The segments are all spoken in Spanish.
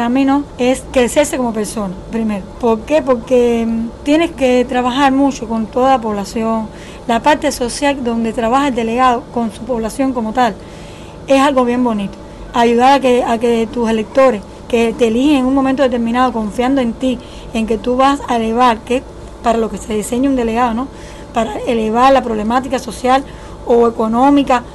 para mí no, es crecerse como persona, primero. ¿Por qué? Porque tienes que trabajar mucho con toda la población. La parte social donde trabaja el delegado con su población como tal, es algo bien bonito. Ayudar a que tus electores, que te eligen en un momento determinado, confiando en ti, en que tú vas a elevar, que es para lo que se diseña un delegado, ¿no? Para elevar la problemática social o económica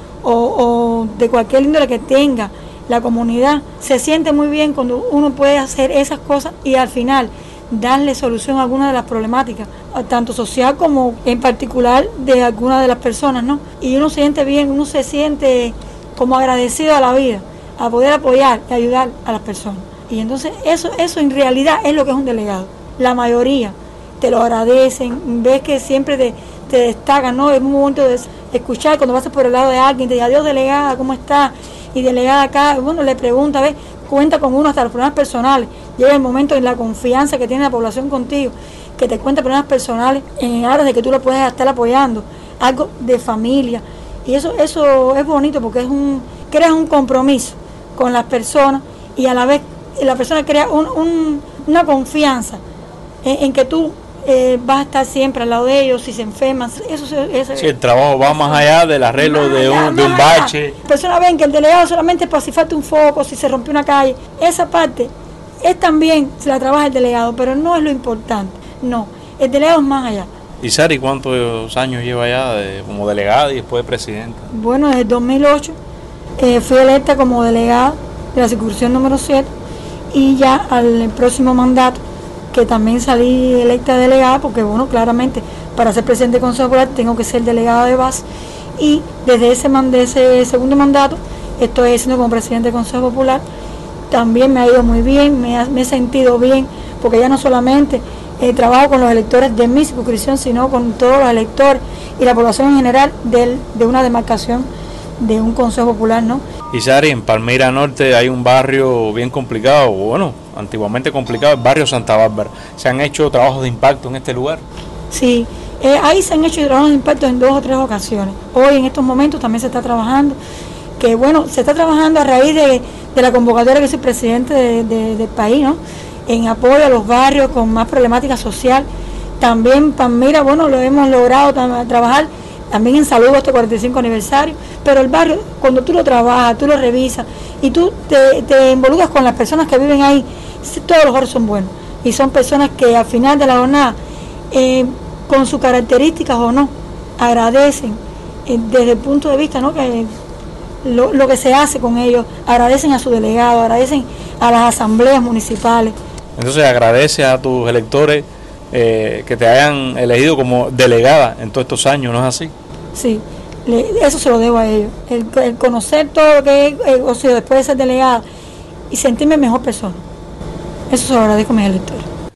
o de cualquier índole que tenga la comunidad. Se siente muy bien cuando uno puede hacer esas cosas y al final darle solución a algunas de las problemáticas, tanto social como en particular de algunas de las personas, ¿no? Y uno se siente bien, uno se siente como agradecido a la vida, a poder apoyar y ayudar a las personas. Y entonces eso en realidad es lo que es un delegado. La mayoría te lo agradecen, ves que siempre te destacan, ¿no? Es un momento de escuchar cuando pasas por el lado de alguien, te dice, adiós delegada, ¿cómo está? Y delegada acá, bueno, le pregunta, ¿ves? Cuenta con uno hasta los problemas personales. Llega el momento en la confianza que tiene la población contigo, que te cuenta problemas personales en aras de que tú lo puedes estar apoyando, algo de familia. Y eso es bonito porque creas un compromiso con las personas y a la vez la persona crea una confianza en que tú vas a estar siempre al lado de ellos si se enferman. Sí, el trabajo va más allá del arreglo de un bache. Las personas ven que el delegado solamente es para si falta un foco, si se rompió una calle. Esa parte es también, se la trabaja el delegado, pero no es lo importante. No, el delegado es más allá. ¿Y Sari cuántos años lleva ya como delegada y después de presidenta? Bueno, desde el 2008 fui electa como delegada de la circunscripción número 7 y ya al próximo mandato, que también salí electa delegada, porque bueno, claramente para ser presidente del Consejo Popular tengo que ser delegada de base, y desde ese segundo mandato estoy siendo como presidente del Consejo Popular. También me ha ido muy bien, me he sentido bien, porque ya no solamente trabajo con los electores de mi circunscripción, sino con todos los electores y la población en general de una demarcación de un Consejo Popular, ¿no? Y Sari, en Palmira Norte hay un barrio bien complicado, bueno, antiguamente complicado, el barrio Santa Bárbara. ¿Se han hecho trabajos de impacto en este lugar? Sí, ahí se han hecho trabajos de impacto en 2 o 3 ocasiones. Hoy en estos momentos también se está trabajando, que bueno, se está trabajando a raíz de la convocatoria que soy presidente del país, ¿no? En apoyo a los barrios con más problemática social. También Palmira, bueno, lo hemos logrado trabajar también en salud este 45 aniversario, pero el barrio, cuando tú lo trabajas, tú lo revisas y tú te involucras con las personas que viven ahí, todos los barrios son buenos y son personas que al final de la jornada, con sus características o no, agradecen desde el punto de vista, ¿no? Que lo que se hace con ellos, agradecen a su delegado, agradecen a las asambleas municipales. Entonces agradece a tus electores que te hayan elegido como delegada en todos estos años, ¿no es así? Sí, eso se lo debo a ellos, el conocer todo lo que es, o sea, después de ser delegada y sentirme mejor persona, eso se lo agradezco a mis electores.